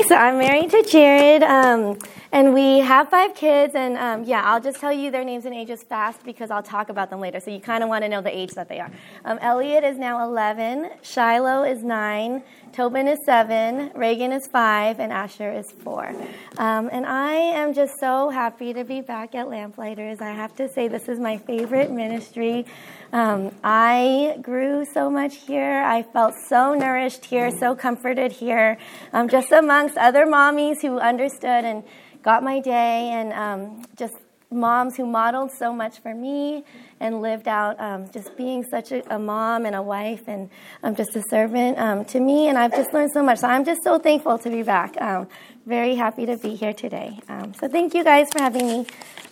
so I'm married to Jared, and we have 5 kids, and I'll just tell you their names and ages fast because I'll talk about them later, so you kind of want to know the age that they are. Elliot is now 11, Shiloh is 9, Tobin is 7, Reagan is 5, and Asher is 4. And I am just so happy to be back at Lamplighters. I have to say this is my favorite ministry. I grew so much here. I felt so nourished here, so comforted here, just amongst other mommies who understood and got my day, and just moms who modeled so much for me and lived out just being such a mom and a wife and just a servant to me. And I've just learned so much. So I'm just so thankful to be back. Very happy to be here today. So thank you guys for having me.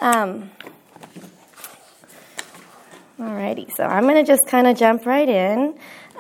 Alrighty, so I'm going to just kind of jump right in.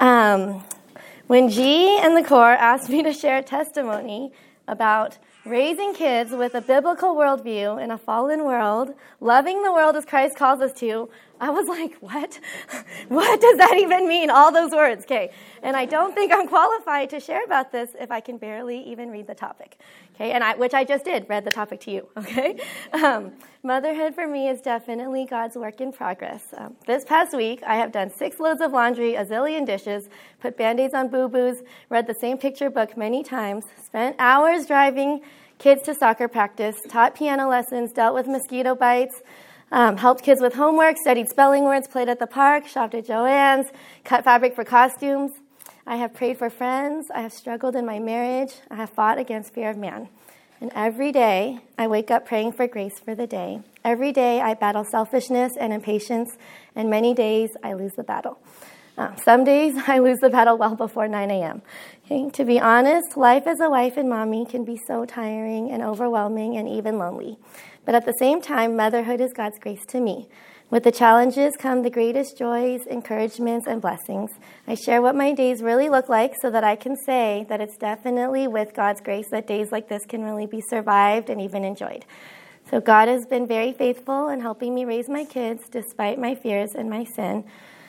When G and the Corps asked me to share a testimony about raising kids with a biblical worldview in a fallen world, loving the world as Christ calls us to, I was like, what? What does that even mean? All those words, okay. And I don't think I'm qualified to share about this if I can barely even read the topic, okay. And which I just did, read the topic to you, okay. Motherhood for me is definitely God's work in progress. This past week, I have done 6 loads of laundry, a zillion dishes, put Band-Aids on boo-boos, read the same picture book many times, spent hours driving kids to soccer practice, taught piano lessons, dealt with mosquito bites, helped kids with homework, studied spelling words, played at the park, shopped at Joann's, cut fabric for costumes. I have prayed for friends. I have struggled in my marriage. I have fought against fear of man. And every day, I wake up praying for grace for the day. Every day, I battle selfishness and impatience, and many days, I lose the battle. Some days, I lose the battle well before 9 a.m. Okay? To be honest, life as a wife and mommy can be so tiring and overwhelming and even lonely. But at the same time, motherhood is God's grace to me. With the challenges come the greatest joys, encouragements, and blessings. I share what my days really look like so that I can say that it's definitely with God's grace that days like this can really be survived and even enjoyed. So God has been very faithful in helping me raise my kids despite my fears and my sin.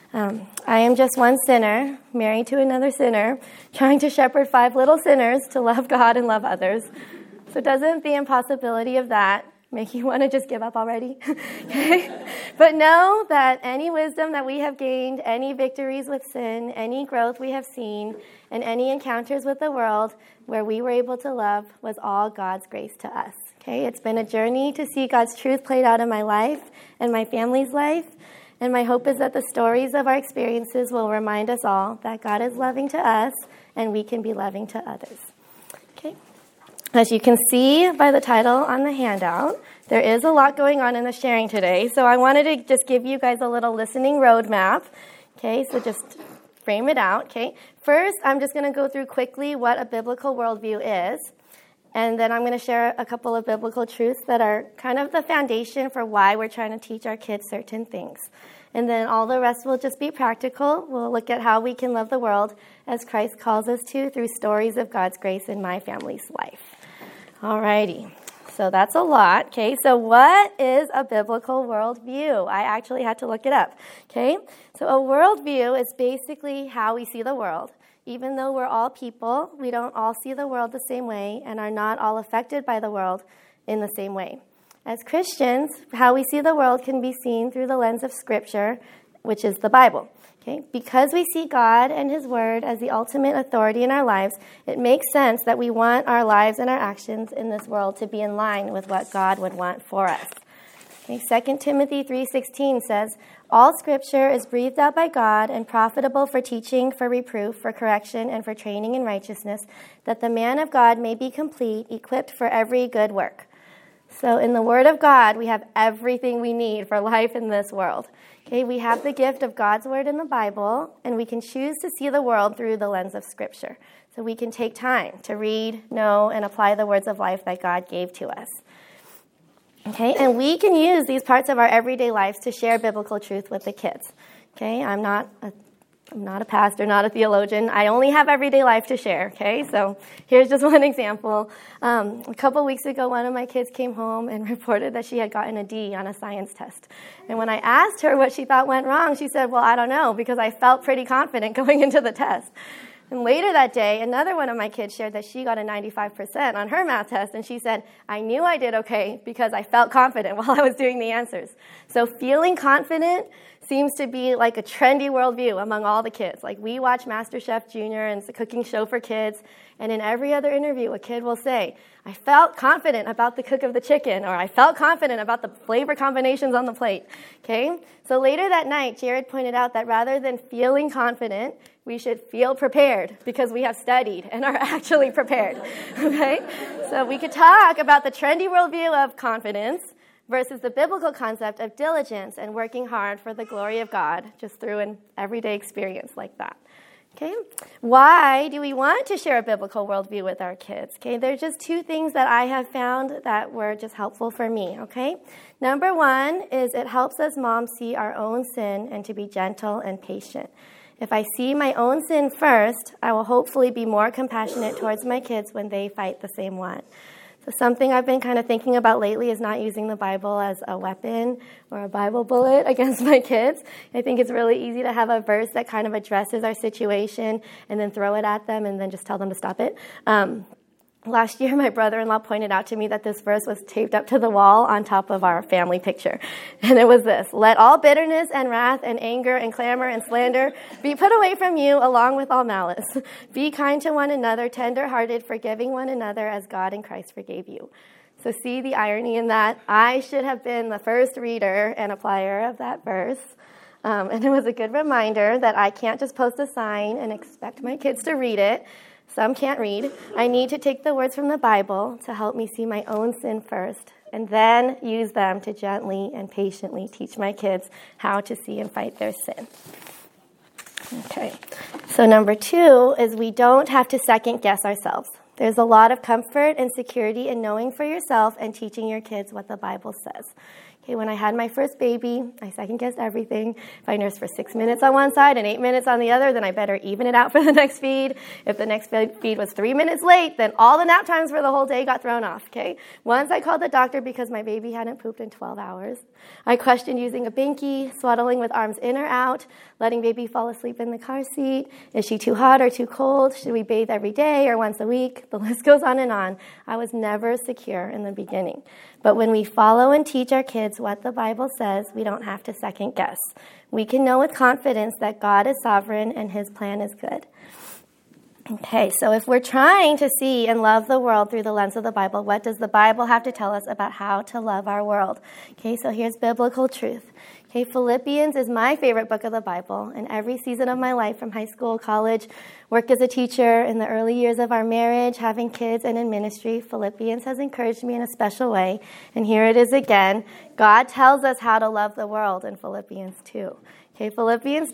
I am just one sinner, married to another sinner, trying to shepherd 5 little sinners to love God and love others. So doesn't the impossibility of that make you want to just give up already? Okay? But know that any wisdom that we have gained, any victories with sin, any growth we have seen, and any encounters with the world where we were able to love was all God's grace to us. Okay? It's been a journey to see God's truth played out in my life and my family's life. And my hope is that the stories of our experiences will remind us all that God is loving to us and we can be loving to others. Okay? As you can see by the title on the handout, there is a lot going on in the sharing today. So I wanted to just give you guys a little listening roadmap. Okay, so just frame it out. Okay, first I'm just going to go through quickly what a biblical worldview is. And then I'm going to share a couple of biblical truths that are kind of the foundation for why we're trying to teach our kids certain things. And then all the rest will just be practical. We'll look at how we can love the world as Christ calls us to through stories of God's grace in my family's life. Alrighty, so that's a lot. Okay, so what is a biblical worldview? I actually had to look it up. Okay, so a worldview is basically how we see the world. Even though we're all people, we don't all see the world the same way and are not all affected by the world in the same way. As Christians, how we see the world can be seen through the lens of Scripture, which is the Bible. Okay? Because we see God and His Word as the ultimate authority in our lives, it makes sense that we want our lives and our actions in this world to be in line with what God would want for us. Okay? 2 Timothy 3:16 says, "All Scripture is breathed out by God and profitable for teaching, for reproof, for correction, and for training in righteousness, that the man of God may be complete, equipped for every good work." So in the Word of God, we have everything we need for life in this world. Okay, we have the gift of God's Word in the Bible, and we can choose to see the world through the lens of Scripture. So we can take time to read, know, and apply the words of life that God gave to us. Okay, and we can use these parts of our everyday lives to share biblical truth with the kids. Okay, I'm not a pastor, not a theologian. I only have everyday life to share, okay? So here's just one example. A couple weeks ago, one of my kids came home and reported that she had gotten a D on a science test. And when I asked her what she thought went wrong, she said, well, I don't know, because I felt pretty confident going into the test. And later that day, another one of my kids shared that she got a 95% on her math test, and she said, I knew I did okay because I felt confident while I was doing the answers. So feeling confident seems to be like a trendy worldview among all the kids. Like, we watch MasterChef Junior, and it's a cooking show for kids, and in every other interview, a kid will say, I felt confident about the cook of the chicken, or I felt confident about the flavor combinations on the plate. Okay? So later that night, Jared pointed out that rather than feeling confident, we should feel prepared because we have studied and are actually prepared. Okay? So we could talk about the trendy worldview of confidence versus the biblical concept of diligence and working hard for the glory of God just through an everyday experience like that. Okay? Why do we want to share a biblical worldview with our kids? Okay, there's just two things that I have found that were just helpful for me, okay? Number one is it helps us moms see our own sin and to be gentle and patient. If I see my own sin first, I will hopefully be more compassionate towards my kids when they fight the same one. So something I've been kind of thinking about lately is not using the Bible as a weapon or a Bible bullet against my kids. I think it's really easy to have a verse that kind of addresses our situation and then throw it at them and then just tell them to stop it. Last year, my brother-in-law pointed out to me that this verse was taped up to the wall on top of our family picture. And it was this: let all bitterness and wrath and anger and clamor and slander be put away from you along with all malice. Be kind to one another, tender-hearted, forgiving one another as God in Christ forgave you. So see the irony in that? I should have been the first reader and applier of that verse. And it was a good reminder that I can't just post a sign and expect my kids to read it. Some can't read. I need to take the words from the Bible to help me see my own sin first, and then use them to gently and patiently teach my kids how to see and fight their sin. Okay, so number two is we don't have to second guess ourselves. There's a lot of comfort and security in knowing for yourself and teaching your kids what the Bible says. Okay, when I had my first baby, I second-guessed everything. If I nursed for 6 minutes on one side and 8 minutes on the other, then I better even it out for the next feed. If the next feed was 3 minutes late, then all the nap times for the whole day got thrown off, okay? Once I called the doctor because my baby hadn't pooped in 12 hours. I questioned using a binky, swaddling with arms in or out, letting baby fall asleep in the car seat. Is she too hot or too cold? Should we bathe every day or once a week? The list goes on and on. I was never secure in the beginning. But when we follow and teach our kids what the Bible says, we don't have to second guess. We can know with confidence that God is sovereign and his plan is good. Okay, so if we're trying to see and love the world through the lens of the Bible, what does the Bible have to tell us about how to love our world? Okay, so here's biblical truth. Okay, Philippians is my favorite book of the Bible, and every season of my life, from high school, college, work as a teacher, in the early years of our marriage, having kids, and in ministry, Philippians has encouraged me in a special way. And here it is again. God tells us how to love the world in Philippians 2. Okay, Philippians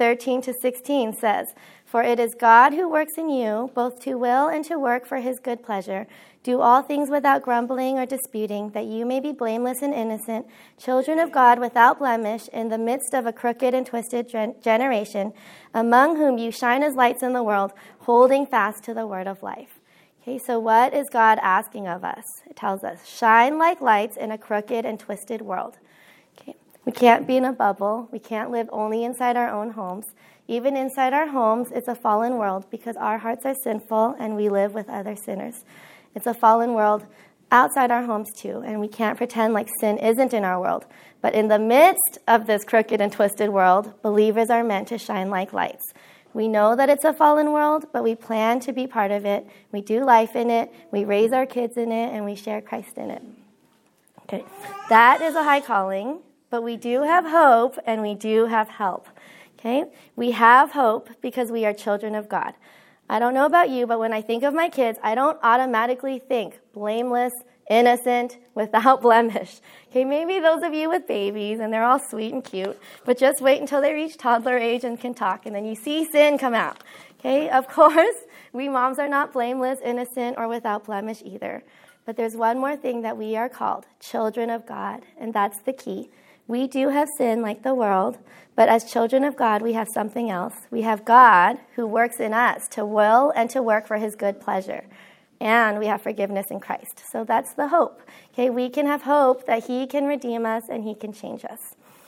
2:13-16 says, For it is God who works in you, both to will and to work for his good pleasure. Do all things without grumbling or disputing, that you may be blameless and innocent, children of God without blemish, in the midst of a crooked and twisted generation, among whom you shine as lights in the world, holding fast to the word of life. Okay, so what is God asking of us? It tells us, shine like lights in a crooked and twisted world. Okay, we can't be in a bubble. We can't live only inside our own homes. Even inside our homes, it's a fallen world because our hearts are sinful and we live with other sinners. It's a fallen world outside our homes too, and we can't pretend like sin isn't in our world. But in the midst of this crooked and twisted world, believers are meant to shine like lights. We know that it's a fallen world, but we plan to be part of it. We do life in it, we raise our kids in it, and we share Christ in it. Okay, that is a high calling, but we do have hope and we do have help. Okay, we have hope because we are children of God. I don't know about you, but when I think of my kids, I don't automatically think blameless, innocent, without blemish. Okay, maybe those of you with babies, and they're all sweet and cute, but just wait until they reach toddler age and can talk, and then you see sin come out. Okay, of course, we moms are not blameless, innocent, or without blemish either. But there's one more thing that we are called, children of God, and that's the key. We do have sin like the world, but as children of God, we have something else. We have God who works in us to will and to work for his good pleasure. And we have forgiveness in Christ. So that's the hope. Okay, we can have hope that he can redeem us and he can change us.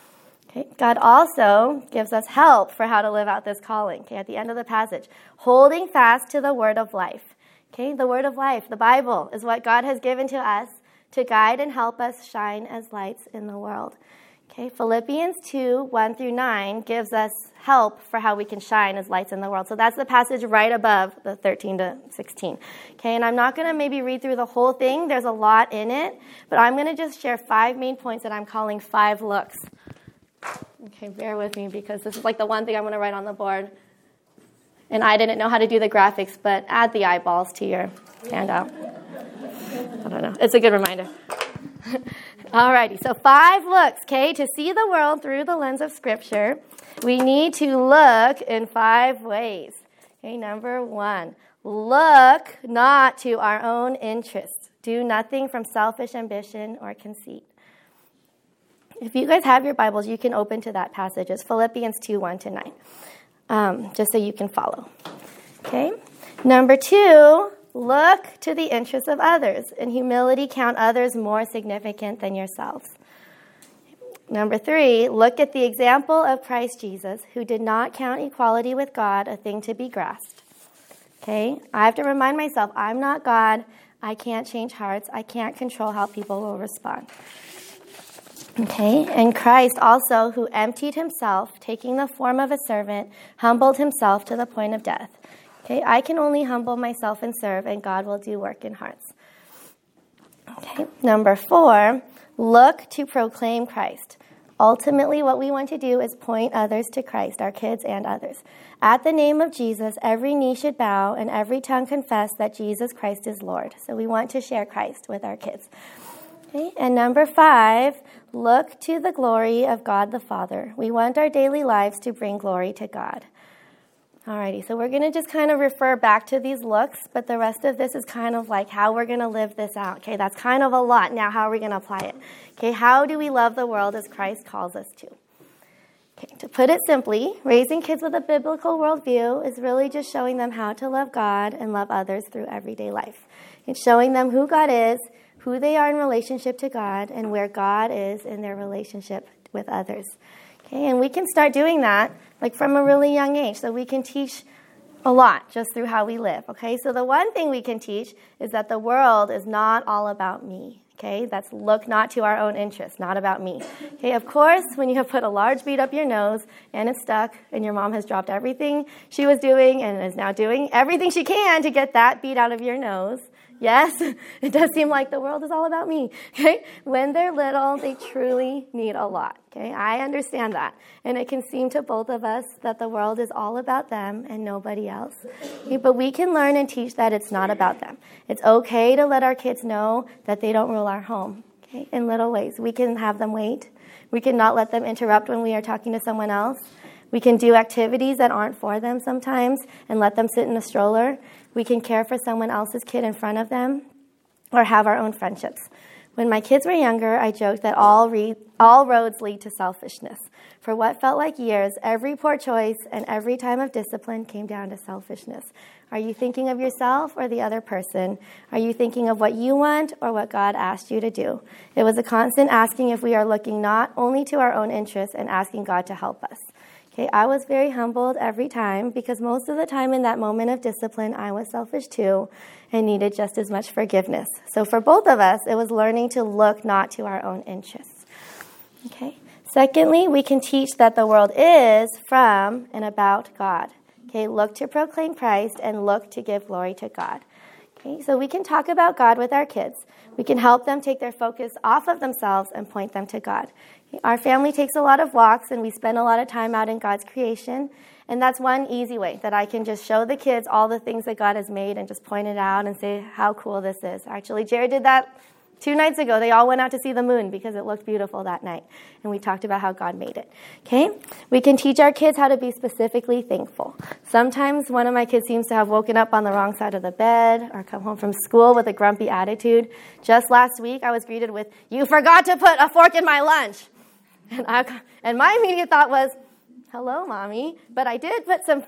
Okay, God also gives us help for how to live out this calling. Okay, at the end of the passage, holding fast to the word of life. Okay, the word of life, the Bible, is what God has given to us to guide and help us shine as lights in the world. Okay, Philippians 2, 1 through 9 gives us help for how we can shine as lights in the world. So that's the passage right above the 13 to 16. Okay, and I'm not going to maybe read through the whole thing. There's a lot in it, but I'm going to just share 5 main points that I'm calling 5 looks. Okay, bear with me because this is like the one thing I'm going to write on the board. And I didn't know how to do the graphics, but add the eyeballs to your handout. I don't know. It's a good reminder. Alrighty, so 5 looks, okay? To see the world through the lens of Scripture, we need to look in 5 ways. Okay, number 1, look not to our own interests. Do nothing from selfish ambition or conceit. If you guys have your Bibles, you can open to that passage. It's Philippians 2, 1 to 9, just so you can follow. Okay? Number 2, look to the interests of others. In humility, count others more significant than yourselves. Number 3, look at the example of Christ Jesus, who did not count equality with God a thing to be grasped. Okay? I have to remind myself, I'm not God. I can't change hearts. I can't control how people will respond. Okay, and Christ also, who emptied himself, taking the form of a servant, humbled himself to the point of death. Okay, I can only humble myself and serve, and God will do work in hearts. Okay, number 4, look to proclaim Christ. Ultimately, what we want to do is point others to Christ, our kids and others. At the name of Jesus, every knee should bow and every tongue confess that Jesus Christ is Lord. So we want to share Christ with our kids. Okay, and number 5, look to the glory of God the Father. We want our daily lives to bring glory to God. Alrighty, so we're going to just kind of refer back to these looks, but the rest of this is kind of like how we're going to live this out. Okay, that's kind of a lot. Now, how are we going to apply it? Okay, how do we love the world as Christ calls us to? Okay, to put it simply, raising kids with a biblical worldview is really just showing them how to love God and love others through everyday life. It's showing them who God is, who they are in relationship to God, and where God is in their relationship with others. Okay, and we can start doing that like from a really young age, so we can teach a lot just through how we live. Okay, so the one thing we can teach is that the world is not all about me. Okay, that's look not to our own interests, not about me. Okay, of course, when you have put a large bead up your nose and it's stuck, and your mom has dropped everything she was doing and is now doing everything she can to get that bead out of your nose. Yes, it does seem like the world is all about me. Okay, when they're little, they truly need a lot. Okay, I understand that, and it can seem to both of us that the world is all about them and nobody else. Okay, but we can learn and teach that it's not about them. It's okay to let our kids know that they don't rule our home. Okay, in little ways, we can have them wait. We can not let them interrupt when we are talking to someone else. We can do activities that aren't for them sometimes and let them sit in a stroller. We can care for someone else's kid in front of them or have our own friendships. When my kids were younger, I joked that all roads lead to selfishness. For what felt like years, every poor choice and every time of discipline came down to selfishness. Are you thinking of yourself or the other person? Are you thinking of what you want or what God asked you to do? It was a constant asking if we are looking not only to our own interests and asking God to help us. Okay, I was very humbled every time because most of the time in that moment of discipline, I was selfish too and needed just as much forgiveness. So for both of us, it was learning to look not to our own interests. Okay. Secondly, we can teach that the world is from and about God. Okay, look to proclaim Christ and look to give glory to God. Okay, so we can talk about God with our kids. We can help them take their focus off of themselves and point them to God. Our family takes a lot of walks, and we spend a lot of time out in God's creation. And that's one easy way that I can just show the kids all the things that God has made and just point it out and say how cool this is. Actually, Jared did that 2 nights ago. They all went out to see the moon because it looked beautiful that night. And we talked about how God made it. Okay? We can teach our kids how to be specifically thankful. Sometimes one of my kids seems to have woken up on the wrong side of the bed or come home from school with a grumpy attitude. Just last week, I was greeted with, "You forgot to put a fork in my lunch." And my immediate thought was, "Hello, Mommy." But I did put some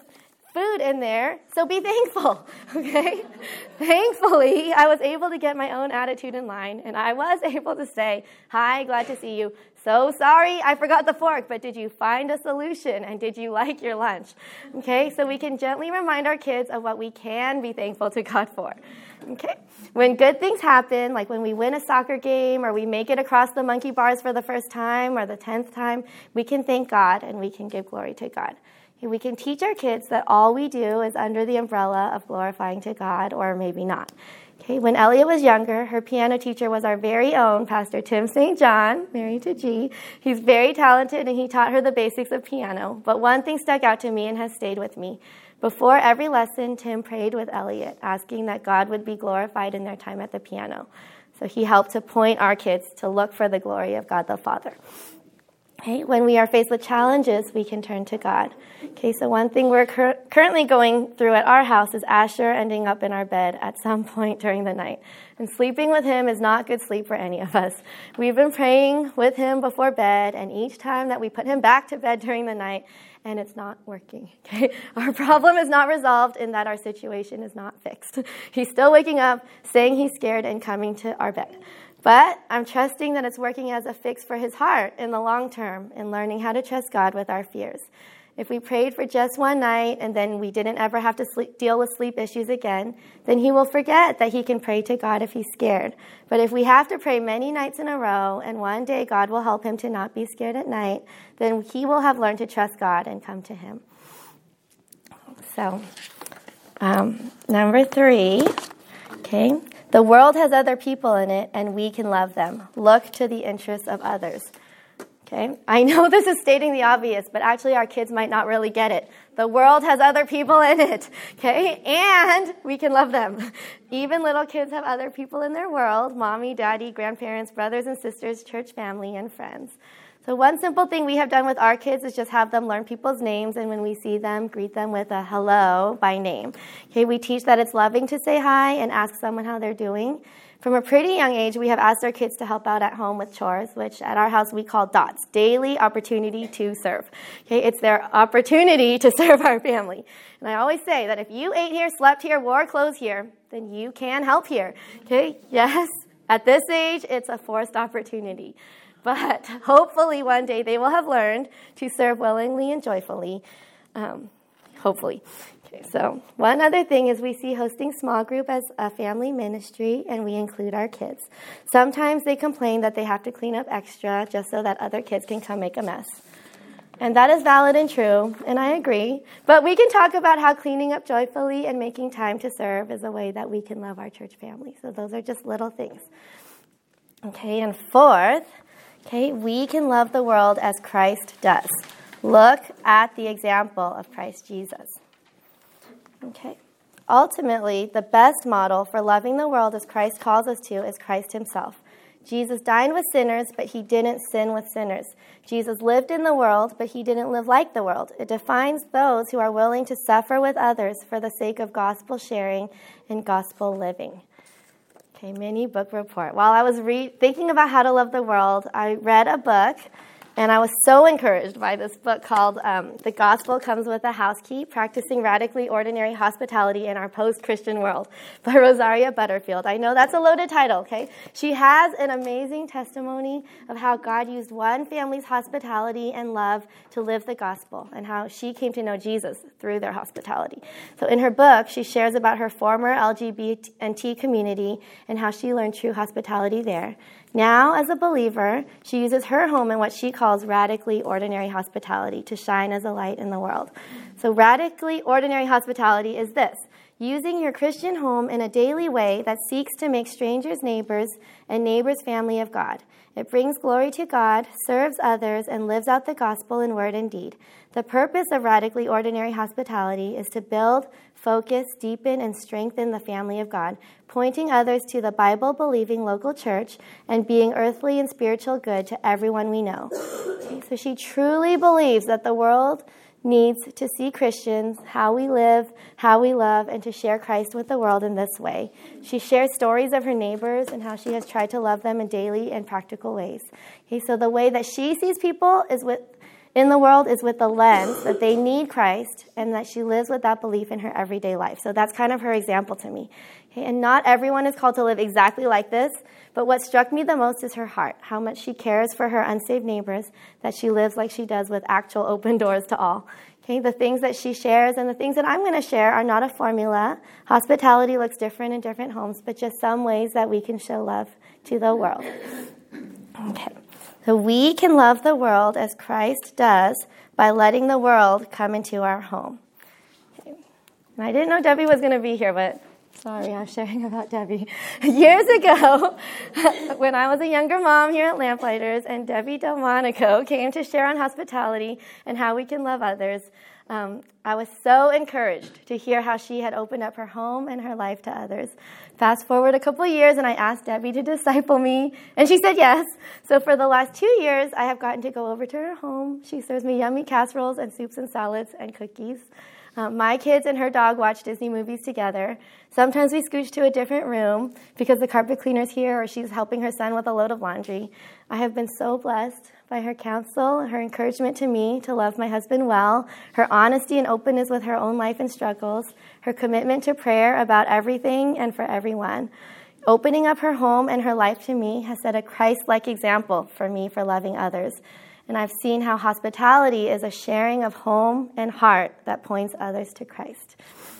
food in there, so be thankful, okay? Thankfully, I was able to get my own attitude in line, and I was able to say, hi, glad to see you. So sorry, I forgot the fork, but did you find a solution, and did you like your lunch? Okay, so we can gently remind our kids of what we can be thankful to God for, okay? When good things happen, like when we win a soccer game or we make it across the monkey bars for the first time or the 10th time, we can thank God and we can give glory to God. We can teach our kids that all we do is under the umbrella of glorifying to God, or maybe not. Okay, when Elliot was younger, her piano teacher was our very own Pastor Tim St. John, married to G. He's very talented, and he taught her the basics of piano. But one thing stuck out to me and has stayed with me. Before every lesson, Tim prayed with Elliot, asking that God would be glorified in their time at the piano. So he helped to point our kids to look for the glory of God the Father. Okay, when we are faced with challenges, we can turn to God. Okay, so one thing we're currently going through at our house is Asher ending up in our bed at some point during the night. And sleeping with him is not good sleep for any of us. We've been praying with him before bed, and each time that we put him back to bed during the night, and it's not working. Okay, our problem is not resolved in that our situation is not fixed. He's still waking up, saying he's scared, and coming to our bed. But I'm trusting that it's working as a fix for his heart in the long term in learning how to trust God with our fears. If we prayed for just one night and then we didn't ever have to deal with sleep issues again, then he will forget that he can pray to God if he's scared. But if we have to pray many nights in a row and one day God will help him to not be scared at night, then he will have learned to trust God and come to him. So, number 3, okay. The world has other people in it, and we can love them. Look to the interests of others. Okay? I know this is stating the obvious, but actually our kids might not really get it. The world has other people in it, okay? And we can love them. Even little kids have other people in their world: mommy, daddy, grandparents, brothers and sisters, church family, and friends. So one simple thing we have done with our kids is just have them learn people's names, and when we see them, greet them with a hello by name. Okay, we teach that it's loving to say hi and ask someone how they're doing. From a pretty young age, we have asked our kids to help out at home with chores, which at our house we call DOTS, daily opportunity to serve. Okay, it's their opportunity to serve our family. And I always say that if you ate here, slept here, wore clothes here, then you can help here. Okay, yes, at this age, it's a forced opportunity. But hopefully one day they will have learned to serve willingly and joyfully, hopefully. Okay, so one other thing is we see hosting small group as a family ministry, and we include our kids. Sometimes they complain that they have to clean up extra just so that other kids can come make a mess. And that is valid and true, and I agree. But we can talk about how cleaning up joyfully and making time to serve is a way that we can love our church family. So those are just little things. Okay, and fourth, okay, we can love the world as Christ does. Look at the example of Christ Jesus. Okay. Ultimately, the best model for loving the world as Christ calls us to is Christ himself. Jesus dined with sinners, but he didn't sin with sinners. Jesus lived in the world, but he didn't live like the world. It defines those who are willing to suffer with others for the sake of gospel sharing and gospel living. Okay, mini book report. While I was thinking about how to love the world, I read a book, and I was so encouraged by this book called The Gospel Comes with a House Key, Practicing Radically Ordinary Hospitality in Our Post-Christian World by Rosaria Butterfield. I know that's a loaded title, okay? She has an amazing testimony of how God used one family's hospitality and love to live the gospel, and how she came to know Jesus through their hospitality. So in her book, she shares about her former LGBT community and how she learned true hospitality there. Now, as a believer, she uses her home in what she calls radically ordinary hospitality to shine as a light in the world. So radically ordinary hospitality is this: using your Christian home in a daily way that seeks to make strangers neighbors and neighbors family of God. It brings glory to God, serves others, and lives out the gospel in word and deed. The purpose of radically ordinary hospitality is to build, focus, deepen, and strengthen the family of God, pointing others to the Bible-believing local church and being earthly and spiritual good to everyone we know. Okay, so she truly believes that the world needs to see Christians, how we live, how we love, and to share Christ with the world in this way. She shares stories of her neighbors and how she has tried to love them in daily and practical ways. Okay, so the way that she sees people in the world is with the lens that they need Christ and that she lives with that belief in her everyday life. So that's kind of her example to me. Okay, and not everyone is called to live exactly like this, but what struck me the most is her heart, how much she cares for her unsaved neighbors, that she lives like she does with actual open doors to all. Okay, the things that she shares and the things that I'm going to share are not a formula. Hospitality looks different in different homes, but just some ways that we can show love to the world. Okay, so we can love the world as Christ does by letting the world come into our home. Okay. And I didn't know Debbie was going to be here, but sorry, I'm sharing about Debbie. Years ago, when I was a younger mom here at Lamplighters, and Debbie Delmonico came to share on hospitality and how we can love others, I was so encouraged to hear how she had opened up her home and her life to others. Fast forward a couple of years, and I asked Debbie to disciple me, and she said yes. So for the last 2 years, I have gotten to go over to her home. She serves me yummy casseroles and soups and salads and cookies. My kids and her dog watch Disney movies together. Sometimes we scooch to a different room because the carpet cleaner's here or she's helping her son with a load of laundry. I have been so blessed by her counsel, her encouragement to me to love my husband well, her honesty and openness with her own life and struggles, her commitment to prayer about everything and for everyone. Opening up her home and her life to me has set a Christ-like example for me for loving others. And I've seen how hospitality is a sharing of home and heart that points others to Christ.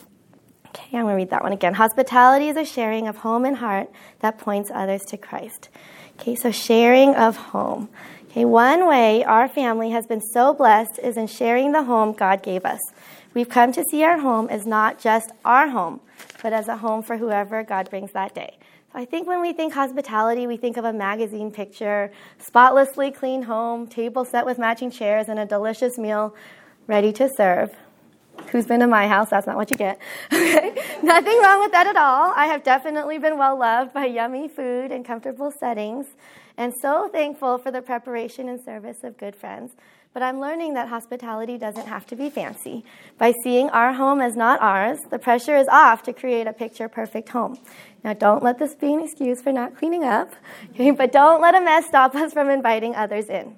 Okay, I'm going to read that one again. Hospitality is a sharing of home and heart that points others to Christ. Okay, so sharing of home. Okay, one way our family has been so blessed is in sharing the home God gave us. We've come to see our home as not just our home, but as a home for whoever God brings that day. I think when we think hospitality, we think of a magazine picture, spotlessly clean home, table set with matching chairs, and a delicious meal ready to serve. Who's been to my house? That's not what you get. Okay? Nothing wrong with that at all. I have definitely been well loved by yummy food and comfortable settings, and so thankful for the preparation and service of good friends. But I'm learning that hospitality doesn't have to be fancy. By seeing our home as not ours, the pressure is off to create a picture-perfect home. Now, don't let this be an excuse for not cleaning up, okay? But don't let a mess stop us from inviting others in.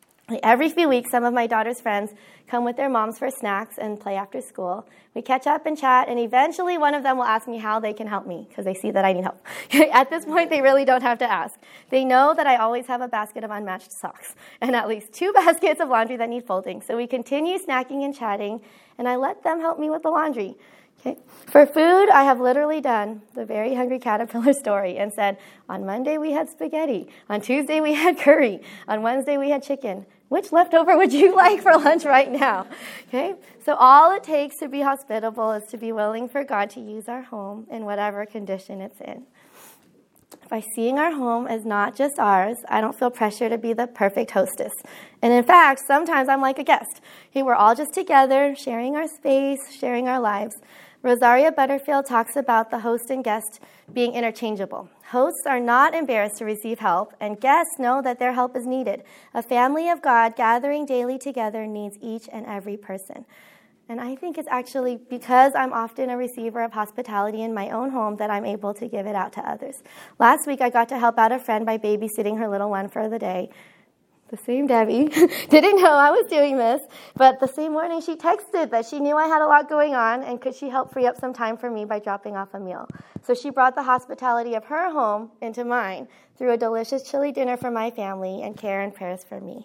Every few weeks, some of my daughter's friends come with their moms for snacks and play after school. We catch up and chat, and eventually one of them will ask me how they can help me because they see that I need help. At this point, they really don't have to ask. They know that I always have a basket of unmatched socks and at least 2 baskets of laundry that need folding. So we continue snacking and chatting, and I let them help me with the laundry. Okay. For food, I have literally done the Very Hungry Caterpillar story and said, on Monday we had spaghetti, on Tuesday we had curry, on Wednesday we had chicken. Which leftover would you like for lunch right now? Okay. So all it takes to be hospitable is to be willing for God to use our home in whatever condition it's in. By seeing our home as not just ours, I don't feel pressure to be the perfect hostess. And in fact, sometimes I'm like a guest. Okay, we're all just together, sharing our space, sharing our lives. Rosaria Butterfield talks about the host and guest being interchangeable. Hosts are not embarrassed to receive help, and guests know that their help is needed. A family of God gathering daily together needs each and every person. And I think it's actually because I'm often a receiver of hospitality in my own home that I'm able to give it out to others. Last week, I got to help out a friend by babysitting her little one for the day. The same Debbie didn't know I was doing this, but the same morning she texted that she knew I had a lot going on and could she help free up some time for me by dropping off a meal. So she brought the hospitality of her home into mine through a delicious chili dinner for my family and care and prayers for me.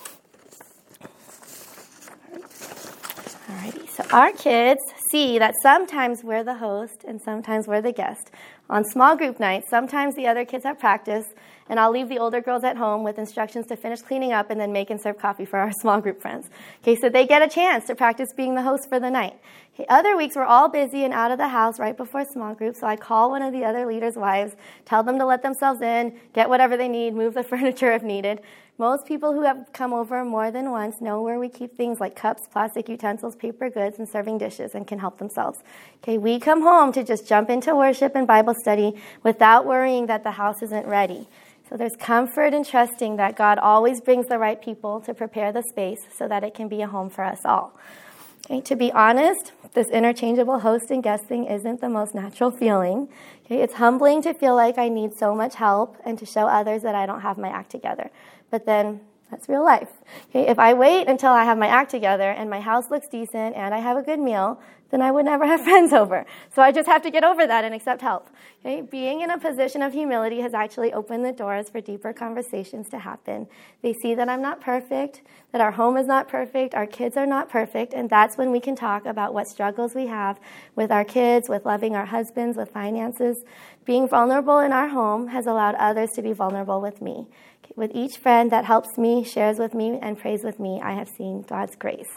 Alrighty, so our kids see that sometimes we're the host and sometimes we're the guest. On small group nights, sometimes the other kids have practice, and I'll leave the older girls at home with instructions to finish cleaning up and then make and serve coffee for our small group friends. Okay, so they get a chance to practice being the host for the night. Okay, other weeks, we're all busy and out of the house right before small group, so I call one of the other leaders' wives, tell them to let themselves in, get whatever they need, move the furniture if needed. Most people who have come over more than once know where we keep things like cups, plastic utensils, paper goods, and serving dishes and can help themselves. Okay, we come home to just jump into worship and Bible study without worrying that the house isn't ready. So there's comfort in trusting that God always brings the right people to prepare the space so that it can be a home for us all. Okay, to be honest, this interchangeable host and guest thing isn't the most natural feeling. Okay, it's humbling to feel like I need so much help and to show others that I don't have my act together. But then That's real life. Okay, if I wait until I have my act together and my house looks decent and I have a good meal, then I would never have friends over. So I just have to get over that and accept help. Okay? Being in a position of humility has actually opened the doors for deeper conversations to happen. They see that I'm not perfect, that our home is not perfect, our kids are not perfect, and that's when we can talk about what struggles we have with our kids, with loving our husbands, with finances. Being vulnerable in our home has allowed others to be vulnerable with me. Okay? With each friend that helps me, shares with me, and prays with me, I have seen God's grace.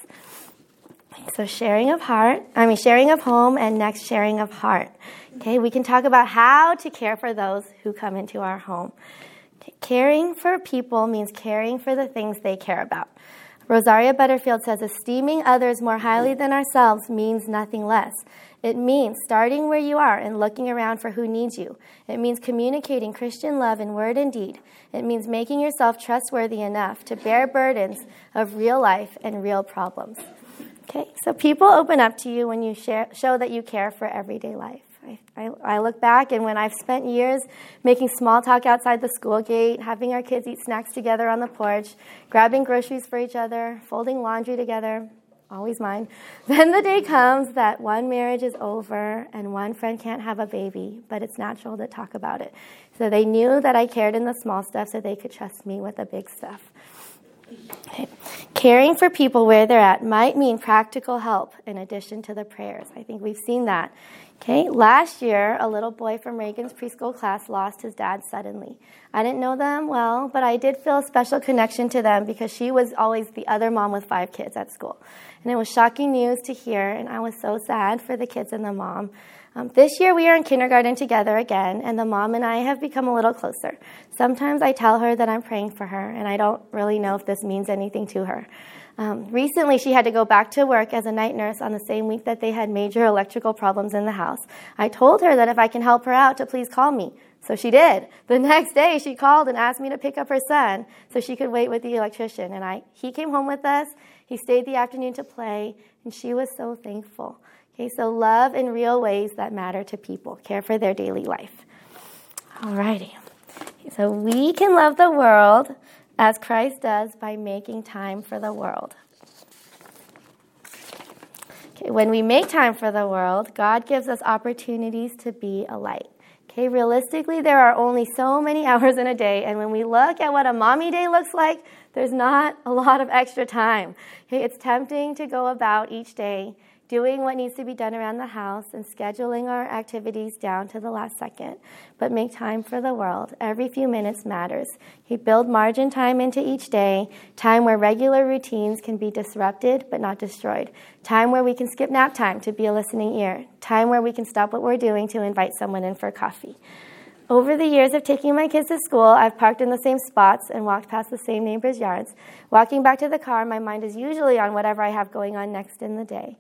So sharing of home, and next sharing of heart. Okay, we can talk about how to care for those who come into our home. Okay, caring for people means caring for the things they care about. Rosaria Butterfield says, esteeming others more highly than ourselves means nothing less. It means starting where you are and looking around for who needs you. It means communicating Christian love in word and deed. It means making yourself trustworthy enough to bear burdens of real life and real problems. Okay, so people open up to you when you show that you care for everyday life. I look back, and when I've spent years making small talk outside the school gate, having our kids eat snacks together on the porch, grabbing groceries for each other, folding laundry together, always mine, then the day comes that one marriage is over and one friend can't have a baby, but it's natural to talk about it. So they knew that I cared in the small stuff so they could trust me with the big stuff. Okay. Caring for people where they're at might mean practical help in addition to the prayers. I think we've seen that. Okay. Last year, a little boy from Reagan's preschool class lost his dad suddenly. I didn't know them well, but I did feel a special connection to them because she was always the other mom with 5 kids at school. And it was shocking news to hear, and I was so sad for the kids and the mom. This year we are in kindergarten together again, and the mom and I have become a little closer. Sometimes I tell her that I'm praying for her, and I don't really know if this means anything to her. Recently, she had to go back to work as a night nurse on the same week that they had major electrical problems in the house. I told her that if I can help her out, to please call me. So she did. The next day, she called and asked me to pick up her son so she could wait with the electrician. And he came home with us. He stayed the afternoon to play, and she was so thankful. Okay, so love in real ways that matter to people. Care for their daily life. Alrighty. So we can love the world as Christ does by making time for the world. Okay, when we make time for the world, God gives us opportunities to be a light. Okay, realistically, there are only so many hours in a day, and when we look at what a mommy day looks like, there's not a lot of extra time. Okay, it's tempting to go about each day doing what needs to be done around the house and scheduling our activities down to the last second. But make time for the world. Every few minutes matters. You build margin time into each day, time where regular routines can be disrupted but not destroyed, time where we can skip nap time to be a listening ear, time where we can stop what we're doing to invite someone in for coffee. Over the years of taking my kids to school, I've parked in the same spots and walked past the same neighbors' yards. Walking back to the car, my mind is usually on whatever I have going on next in the day.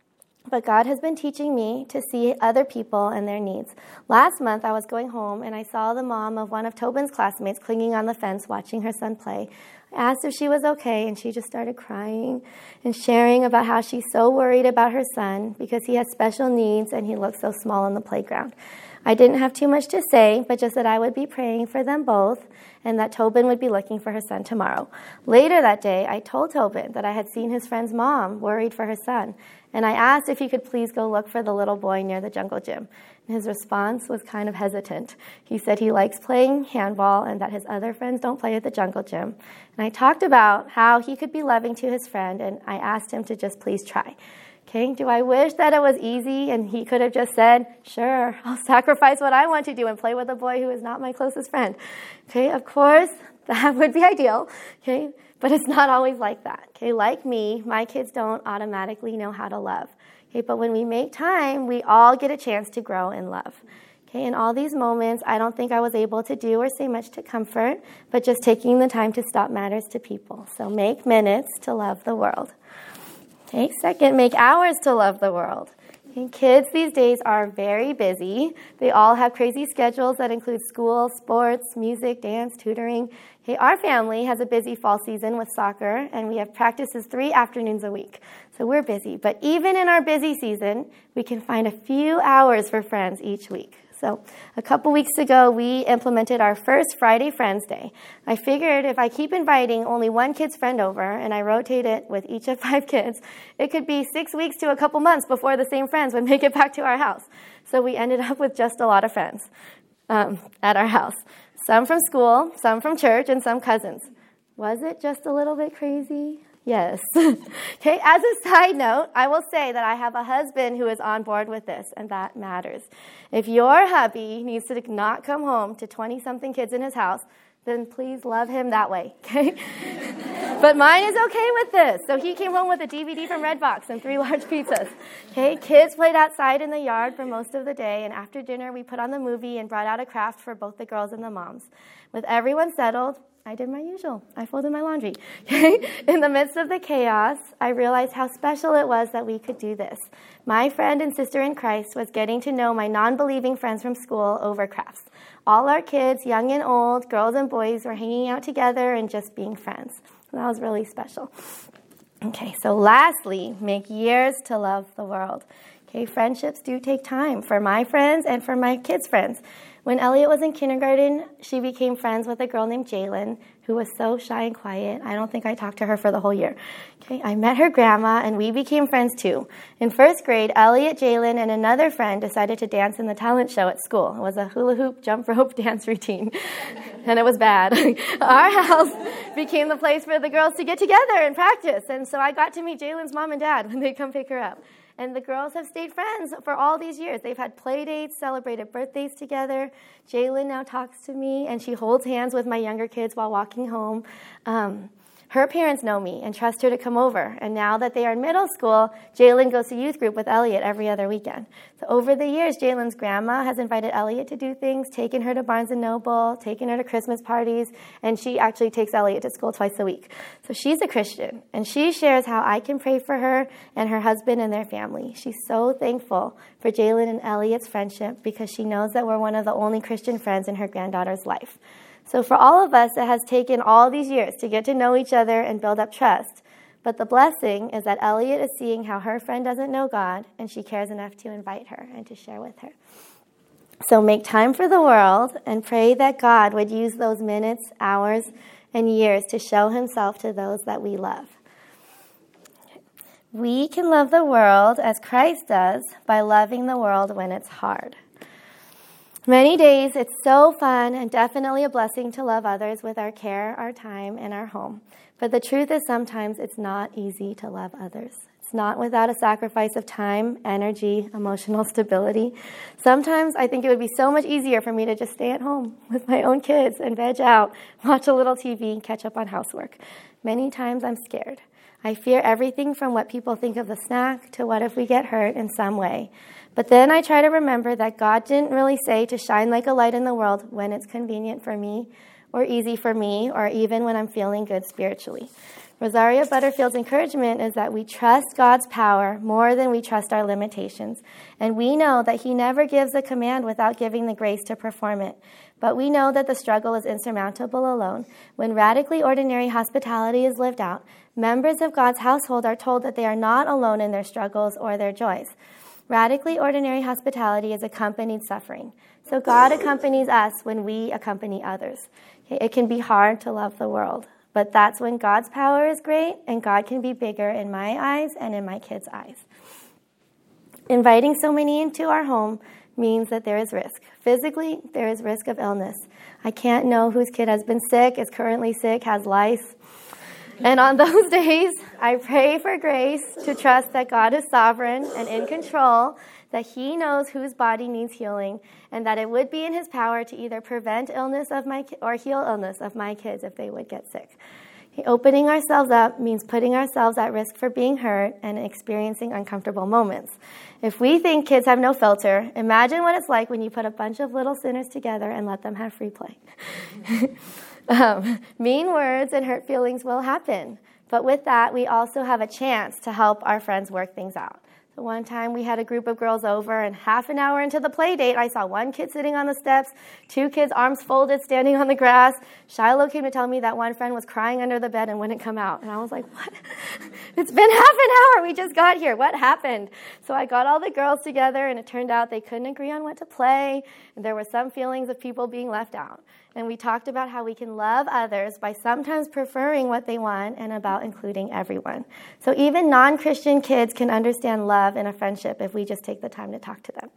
But God has been teaching me to see other people and their needs. Last month, I was going home, and I saw the mom of one of Tobin's classmates clinging on the fence watching her son play. I asked if she was okay, and she just started crying and sharing about how she's so worried about her son because he has special needs and he looks so small on the playground. I didn't have too much to say, but just that I would be praying for them both and that Tobin would be looking for her son tomorrow. Later that day, I told Tobin that I had seen his friend's mom worried for her son, and I asked if he could please go look for the little boy near the jungle gym. And his response was kind of hesitant. He said he likes playing handball and that his other friends don't play at the jungle gym. And I talked about how he could be loving to his friend, and I asked him to just please try. Okay, do I wish that it was easy and he could have just said, sure, I'll sacrifice what I want to do and play with a boy who is not my closest friend? Okay, of course, that would be ideal, okay, but it's not always like that. Okay, like me, my kids don't automatically know how to love. Okay, but when we make time, we all get a chance to grow in love. Okay, in all these moments, I don't think I was able to do or say much to comfort, but just taking the time to stop matters to people. So make minutes to love the world. Okay, second, make hours to love the world. Okay, kids these days are very busy. They all have crazy schedules that include school, sports, music, dance, tutoring. Okay, our family has a busy fall season with soccer, and we have practices 3 afternoons a week. So we're busy. But even in our busy season, we can find a few hours for friends each week. So a couple weeks ago, we implemented our first Friday Friends Day. I figured if I keep inviting only one kid's friend over and I rotate it with each of 5 kids, it could be 6 weeks to a couple months before the same friends would make it back to our house. So we ended up with just a lot of friends at our house. Some from school, some from church, and some cousins. Was it just a little bit crazy? Yes. Okay, as a side note, I will say that I have a husband who is on board with this, and that matters. If your hubby needs to not come home to 20-something kids in his house, then please love him that way, okay? But mine is okay with this. So he came home with a DVD from Redbox and 3 large pizzas. Okay, kids played outside in the yard for most of the day, and after dinner we put on the movie and brought out a craft for both the girls and the moms. With everyone settled, I did my usual. I folded my laundry. In the midst of the chaos, I realized how special it was that we could do this. My friend and sister in Christ was getting to know my non-believing friends from school over crafts. All our kids, young and old, girls and boys, were hanging out together and just being friends. That was really special. Okay, so lastly, make years to love the world. Okay, friendships do take time for my friends and for my kids' friends. When Elliot was in kindergarten, she became friends with a girl named Jalen, who was so shy and quiet. I don't think I talked to her for the whole year. Okay, I met her grandma, and we became friends too. In first grade, Elliot, Jalen, and another friend decided to dance in the talent show at school. It was a hula hoop, jump rope dance routine, and it was bad. Our house became the place for the girls to get together and practice, and so I got to meet Jalen's mom and dad when they come pick her up. And the girls have stayed friends for all these years. They've had play dates, celebrated birthdays together. Jalen now talks to me, and she holds hands with my younger kids while walking home. Her parents know me and trust her to come over. And now that they are in middle school, Jalen goes to youth group with Elliot every other weekend. So over the years, Jalen's grandma has invited Elliot to do things, taken her to Barnes & Noble, taken her to Christmas parties, and she actually takes Elliot to school twice a week. So she's a Christian, and she shares how I can pray for her and her husband and their family. She's so thankful for Jalen and Elliot's friendship because she knows that we're one of the only Christian friends in her granddaughter's life. So for all of us, it has taken all these years to get to know each other and build up trust. But the blessing is that Elliot is seeing how her friend doesn't know God, and she cares enough to invite her and to share with her. So make time for the world and pray that God would use those minutes, hours, and years to show himself to those that we love. We can love the world as Christ does by loving the world when it's hard. Many days, it's so fun and definitely a blessing to love others with our care, our time, and our home. But the truth is sometimes it's not easy to love others. It's not without a sacrifice of time, energy, emotional stability. Sometimes I think it would be so much easier for me to just stay at home with my own kids and veg out, watch a little TV, and catch up on housework. Many times I'm scared. I fear everything from what people think of the snack to what if we get hurt in some way. But then I try to remember that God didn't really say to shine like a light in the world when it's convenient for me or easy for me or even when I'm feeling good spiritually. Rosaria Butterfield's encouragement is that we trust God's power more than we trust our limitations. And we know that he never gives a command without giving the grace to perform it. But we know that the struggle is insurmountable alone. When radically ordinary hospitality is lived out, members of God's household are told that they are not alone in their struggles or their joys. Radically ordinary hospitality is accompanied suffering. So God accompanies us when we accompany others. It can be hard to love the world, but that's when God's power is great and God can be bigger in my eyes and in my kids' eyes. Inviting so many into our home means that there is risk. Physically, there is risk of illness. I can't know whose kid has been sick, is currently sick, has lice. And on those days, I pray for grace to trust that God is sovereign and in control, that he knows whose body needs healing, and that it would be in his power to either prevent illness of my or heal illness of my kids if they would get sick. Opening ourselves up means putting ourselves at risk for being hurt and experiencing uncomfortable moments. If we think kids have no filter, imagine what it's like when you put a bunch of little sinners together and let them have free play. Mean words and hurt feelings will happen. But with that, we also have a chance to help our friends work things out. So one time we had a group of girls over, and half an hour into the play date, I saw one kid sitting on the steps, two kids arms folded standing on the grass. Shiloh came to tell me that one friend was crying under the bed and wouldn't come out. And I was like, what? It's been half an hour. We just got here. What happened? So I got all the girls together, and it turned out they couldn't agree on what to play. And there were some feelings of people being left out. And we talked about how we can love others by sometimes preferring what they want and about including everyone. So even non-Christian kids can understand love in a friendship if we just take the time to talk to them.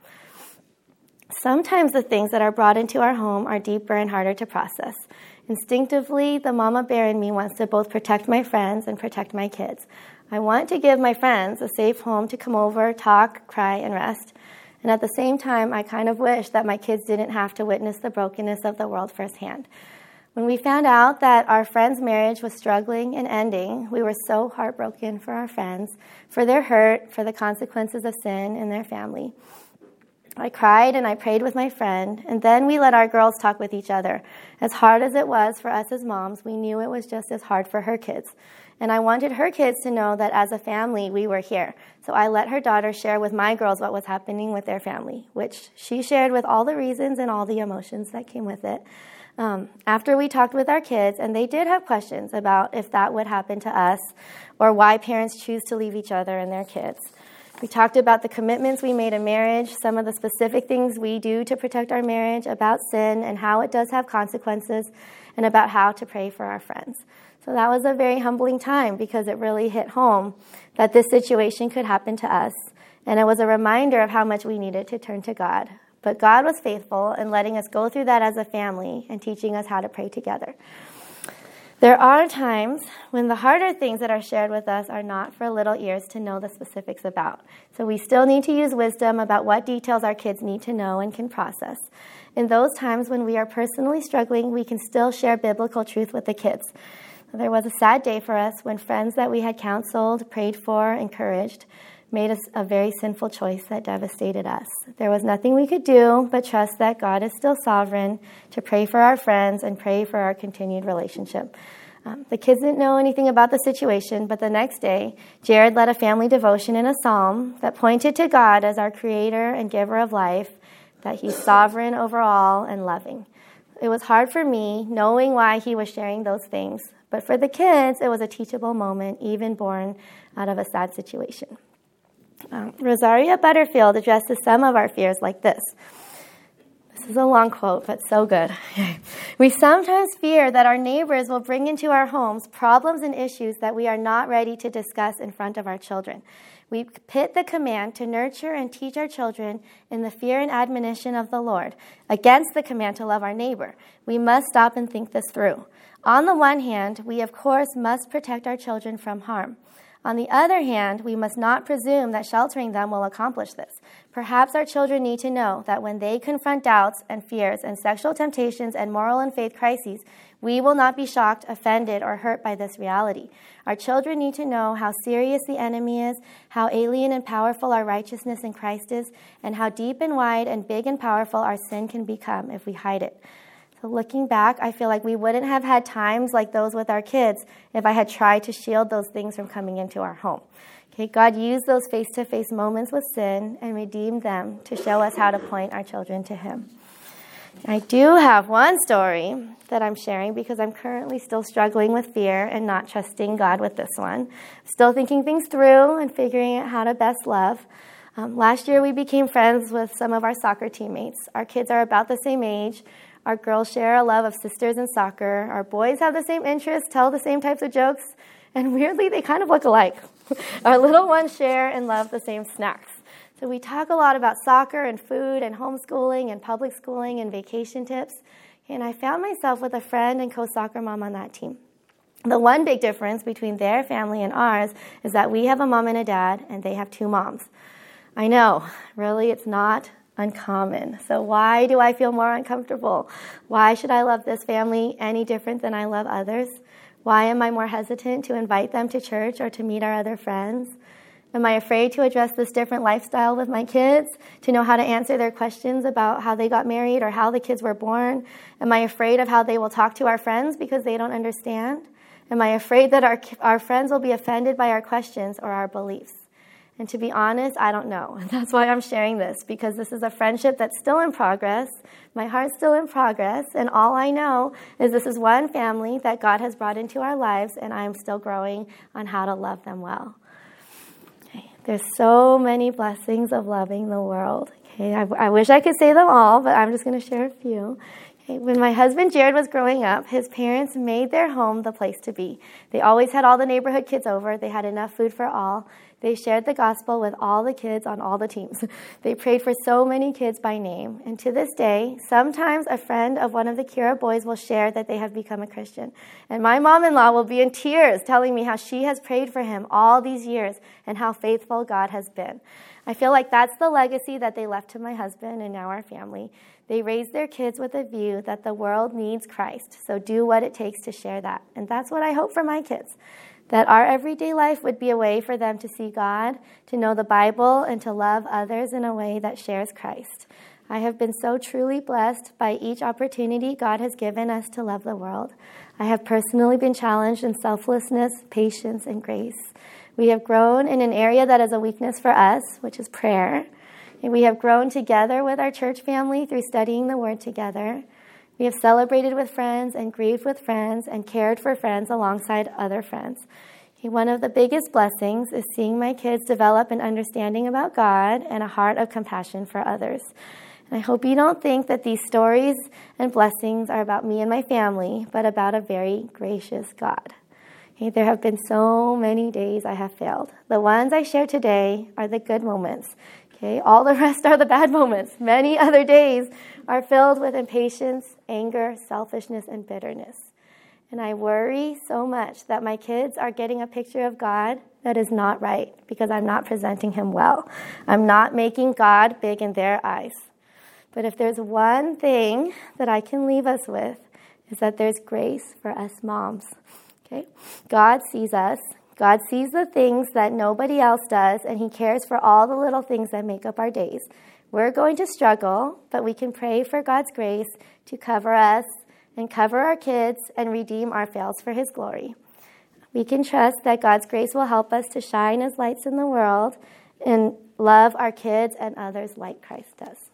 Sometimes the things that are brought into our home are deeper and harder to process. Instinctively, the mama bear in me wants to both protect my friends and protect my kids. I want to give my friends a safe home to come over, talk, cry, and rest. And at the same time, I kind of wish that my kids didn't have to witness the brokenness of the world firsthand. When we found out that our friend's marriage was struggling and ending, we were so heartbroken for our friends, for their hurt, for the consequences of sin in their family. I cried and I prayed with my friend, and then we let our girls talk with each other. As hard as it was for us as moms, we knew it was just as hard for her kids. And I wanted her kids to know that as a family, we were here. So I let her daughter share with my girls what was happening with their family, which she shared with all the reasons and all the emotions that came with it. After we talked with our kids, and they did have questions about if that would happen to us or why parents choose to leave each other and their kids. We talked about the commitments we made in marriage, some of the specific things we do to protect our marriage, about sin and how it does have consequences, and about how to pray for our friends. So that was a very humbling time because it really hit home that this situation could happen to us. And it was a reminder of how much we needed to turn to God. But God was faithful in letting us go through that as a family and teaching us how to pray together. There are times when the harder things that are shared with us are not for little ears to know the specifics about. So we still need to use wisdom about what details our kids need to know and can process. In those times when we are personally struggling, we can still share biblical truth with the kids. There was a sad day for us when friends that we had counseled, prayed for, encouraged, made us a very sinful choice that devastated us. There was nothing we could do but trust that God is still sovereign, to pray for our friends and pray for our continued relationship. The kids didn't know anything about the situation, but the next day, Jared led a family devotion in a psalm that pointed to God as our creator and giver of life, that he's sovereign over all and loving. It was hard for me knowing why he was sharing those things, but for the kids, it was a teachable moment, even born out of a sad situation. Rosaria Butterfield addresses some of our fears like this. This is a long quote, but so good. We sometimes fear that our neighbors will bring into our homes problems and issues that we are not ready to discuss in front of our children. We pit the command to nurture and teach our children in the fear and admonition of the Lord against the command to love our neighbor. We must stop and think this through. On the one hand, we of course must protect our children from harm. On the other hand, we must not presume that sheltering them will accomplish this. Perhaps our children need to know that when they confront doubts and fears and sexual temptations and moral and faith crises, we will not be shocked, offended, or hurt by this reality. Our children need to know how serious the enemy is, how alien and powerful our righteousness in Christ is, and how deep and wide and big and powerful our sin can become if we hide it. So looking back, I feel like we wouldn't have had times like those with our kids if I had tried to shield those things from coming into our home. Okay, God used those face-to-face moments with sin and redeemed them to show us how to point our children to Him. I do have one story that I'm sharing because I'm currently still struggling with fear and not trusting God with this one. Still thinking things through and figuring out how to best love. Last year, we became friends with some of our soccer teammates. Our kids are about the same age. Our girls share a love of sisters and soccer. Our boys have the same interests, tell the same types of jokes, and weirdly, they kind of look alike. Our little ones share and love the same snacks. So we talk a lot about soccer and food and homeschooling and public schooling and vacation tips. And I found myself with a friend and co-soccer mom on that team. The one big difference between their family and ours is that we have a mom and a dad, and they have two moms. I know, really, it's not uncommon. So why do I feel more uncomfortable? Why should I love this family any different than I love others? Why am I more hesitant to invite them to church or to meet our other friends? Am I afraid to address this different lifestyle with my kids, to know how to answer their questions about how they got married or how the kids were born? Am I afraid of how they will talk to our friends because they don't understand? Am I afraid that our friends will be offended by our questions or our beliefs? And to be honest, I don't know. And that's why I'm sharing this, because this is a friendship that's still in progress. My heart's still in progress. And all I know is this is one family that God has brought into our lives, and I'm still growing on how to love them well. Okay. There's so many blessings of loving the world. Okay. I wish I could say them all, but I'm just going to share a few. Okay. When my husband Jared was growing up, his parents made their home the place to be. They always had all the neighborhood kids over. They had enough food for all. They shared the gospel with all the kids on all the teams. They prayed for so many kids by name. And to this day, sometimes a friend of one of the Kira boys will share that they have become a Christian. And my mom-in-law will be in tears telling me how she has prayed for him all these years and how faithful God has been. I feel like that's the legacy that they left to my husband and now our family. They raised their kids with a view that the world needs Christ, so do what it takes to share that. And that's what I hope for my kids. That our everyday life would be a way for them to see God, to know the Bible, and to love others in a way that shares Christ. I have been so truly blessed by each opportunity God has given us to love the world. I have personally been challenged in selflessness, patience, and grace. We have grown in an area that is a weakness for us, which is prayer. And we have grown together with our church family through studying the Word together. We have celebrated with friends and grieved with friends and cared for friends alongside other friends. One of the biggest blessings is seeing my kids develop an understanding about God and a heart of compassion for others. And I hope you don't think that these stories and blessings are about me and my family, but about a very gracious God. There have been so many days I have failed. The ones I share today are the good moments. All the rest are the bad moments. Many other days are filled with impatience, anger, selfishness, and bitterness. And I worry so much that my kids are getting a picture of God that is not right because I'm not presenting him well. I'm not making God big in their eyes. But if there's one thing that I can leave us with, is that there's grace for us moms. God sees us. God sees the things that nobody else does, and he cares for all the little things that make up our days. We're going to struggle, but we can pray for God's grace to cover us and cover our kids and redeem our fails for his glory. We can trust that God's grace will help us to shine as lights in the world and love our kids and others like Christ does.